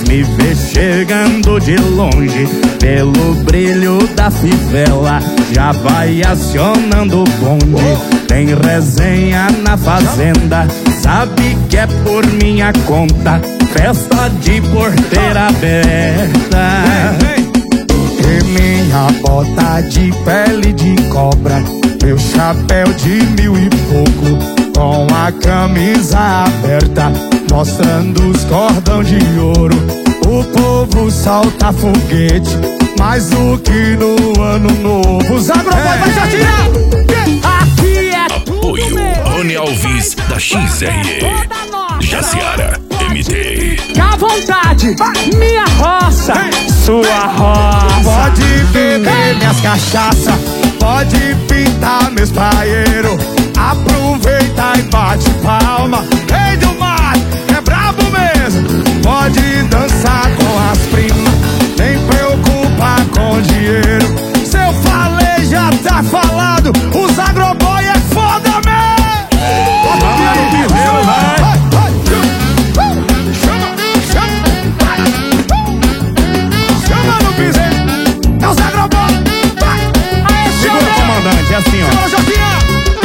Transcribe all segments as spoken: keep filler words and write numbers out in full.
Me vê chegando de longe, pelo brilho da fivela, já vai acionando o bonde. Tem resenha na fazenda, sabe que é por minha conta, festa de porteira aberta. E minha bota de pele de cobra, meu chapéu de mil e pouco, com a camisa aberta, mostrando os cordão de ouro. O povo solta foguete, mais do que no ano novo. Os Agroboy é. Vai já tirar! Aqui é apoio Rony Alves da X R E, Jaciara M T. À vontade, minha roça, sua roça. Pode beber minhas cachaça, pode pintar meus praeiros, aproveita e bate palma. Rei do mar, é brabo mesmo. Pode dançar com as primas, nem preocupa com dinheiro. Se eu falei, já tá falado. Os Agroboy é foda mesmo. Chama no piseiro, vai. Chama, chama, chama no piseiro. É os Agroboy. Segura, comandante, é assim, ó. Segura, Joquinha.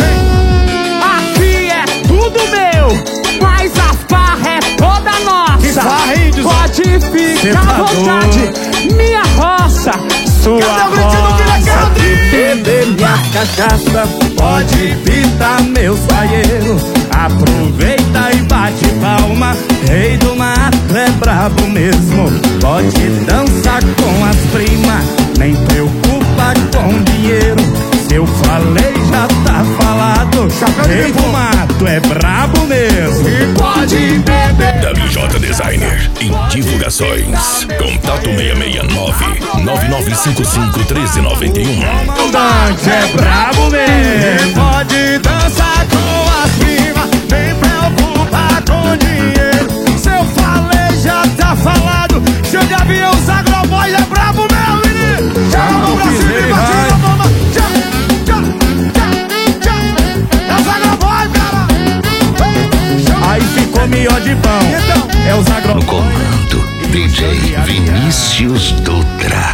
Aqui é tudo meu, mas a farra é toda nossa. Que farra, índios? Pode ficar à vontade, minha roça, sua roça. Beber minha cachaça, pode pintar meus baieiros, aproveita e bate palma. Rei do mato é brabo mesmo, pode dançar com as primas, nem preocupa com dinheiro. Se eu falei, já tá falado. Rei do mato é brabo mesmo, e pode beber. W J Designer em divulgações. Contato seis seis nove, nove nove cinco cinco, um três nove um. comandante é brabo mesmo. Pode dançar com as primas, nem preocupa com dinheiro. Se eu falei, já tá falado. Chega a vir os Agroboy, é brabo mesmo, menino. Chama no Brasil e bate na bomba. É os Agroboy, cara. Aí ficou melhor de pão. Então, é os Agroboy. No comando, D J Vinícius Dutra.